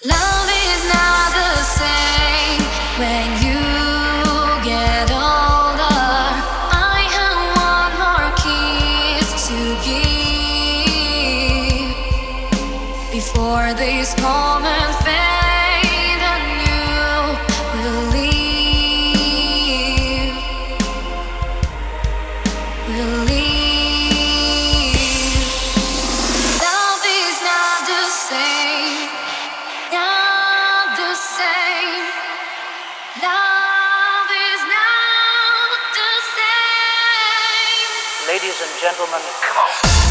Love is not the same when you get older. I have one more kiss to give before this moment fade and you will leave. Will leave. Love is not the same. Not the same. Love is not the same. Ladies and gentlemen, come on.